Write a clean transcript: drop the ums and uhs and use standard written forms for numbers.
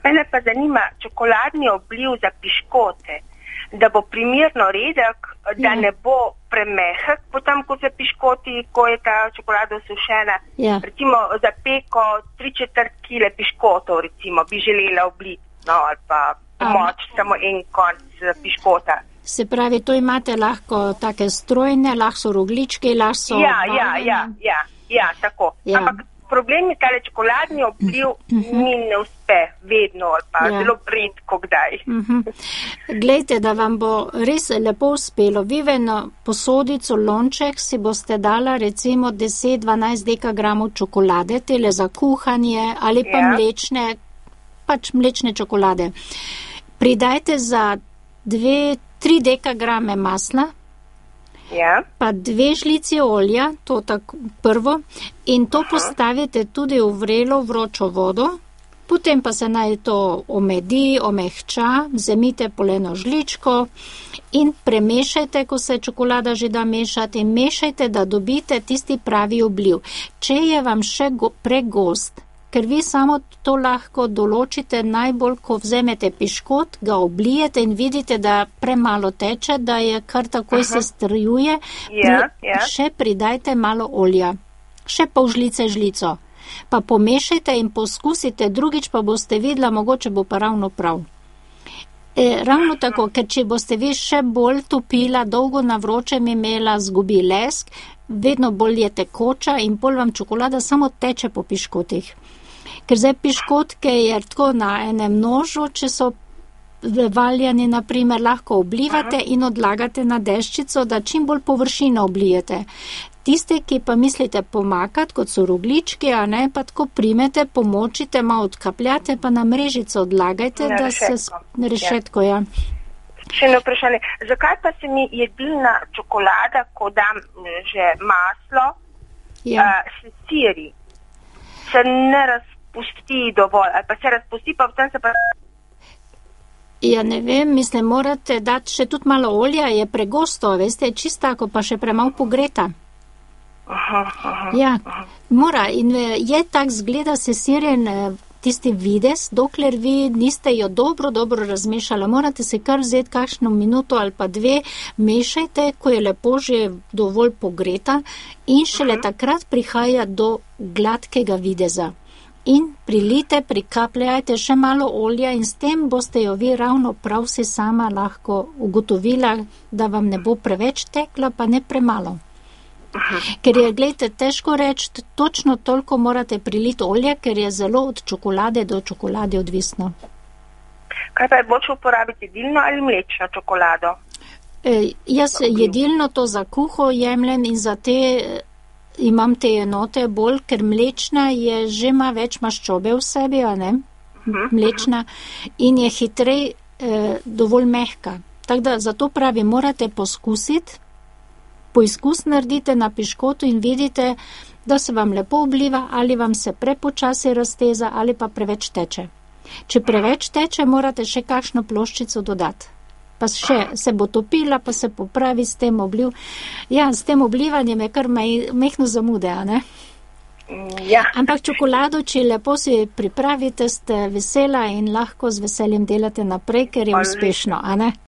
Mene pa zanima čokoladni obliv za piškote, da bo primerno redek, da ne bo premehek, potem ko se piškoti, ko je ta čokolada sušena. Ja. Recimo za peko 3/4 kile piškotov, recimo, bi želela obliti, no, ali pa pomoč samo en konc piškota. Se pravi, to imate lahko take strojne, lahko so rogličke, lahko so... Ja, tako. Ja. Ampak problem je tale čokoladni obliv, mi ne uspe vedno ali pa zelo redko kdaj. Glejte, da vam bo res lepo uspelo. Vi v eno posodico, lonček si boste dala recimo 10-12 dekagramov čokolade, tele za kuhanje ali pa mlečne čokolade. Pridajte za 2-3 dekagrame masla, pa 2 žlici olja, to tako prvo, in to postavite tudi v vrelo vročo vodo, potem pa se naj to omedi, omehča, vzemite poleno žličko in premešajte, ko se čokolada že da mešati, in mešajte, da dobite tisti pravi obliv. Če je vam še pregost, ker vi samo to lahko določite najbolj, ko vzemete piškot, ga oblijete in vidite, da premalo teče, da je kar takoj se strjuje, še pridajte malo olja, še pol žlico, pa pomešajte in poskusite, drugič pa boste videla, mogoče bo pa ravno prav. Ravno tako, ker če boste vi še bolj topila, dolgo na vročem imela, zgubi lesk, vedno bolj je tekoča in bolj vam čokolada samo teče po piškotih. Ker zdaj piškotke je tako na enem nožu, če so valjani, naprimer, lahko oblivate in odlagate na deščico, da čim bolj površino oblijete. Tiste, ki pa mislite pomakati, kot so roglički, a ne, pa tako primete, pomočite, malo odkapljate, pa na mrežico odlagajte, da se rešetko, Še eno vprašanje. Zakaj pa se mi jedilna čokolada, ko dam že maslo, se siri, se ne razpusti dovolj, ali pa se razpusti, pa potem se pa... Ja, ne vem, mislim, morate dati še tudi malo olja, je pregosto, veste, čisto tako, pa še premalo pogreta. Ja, mora, in je tak zgleda se sirjen tisti videz, dokler vi niste jo dobro razmešala. Morate se kar vzeti kakšno minuto ali pa 2, mešajte, ko je lepo že dovolj pogreta in šele takrat prihaja do gladkega videza. In prilite, prikapljajte še malo olja in s tem boste jo vi ravno prav si sama lahko ugotovila, da vam ne bo preveč tekla, pa ne premalo. Ker je, gledajte, težko reči, točno toliko morate priliti olje, ker je zelo od čokolade do čokolade odvisno. Kaj pa je boljše uporabiti, jedilno ali mlečno čokolado? Jaz jedilno to za kuho jemljem in za te imam te enote bolj, ker mlečna je že ima več maščobe v sebi, a ne? Mlečna in je hitrej dovolj mehka. Tako da zato pravi, morate poskusiti, poizkus naredite na piškotu in vidite, da se vam lepo obliva, ali vam se prepočasi razteza, ali pa preveč teče. Če preveč teče, morate še kakšno ploščico dodati. Pa še se bo topila, pa se popravi s tem obliv. Ja, s tem oblivanjem je kar mehno zamude, a ne? Ja. Ampak čokolado, če lepo si pripravite, ste vesela in lahko z veseljem delate naprej, ker je uspešno, a ne?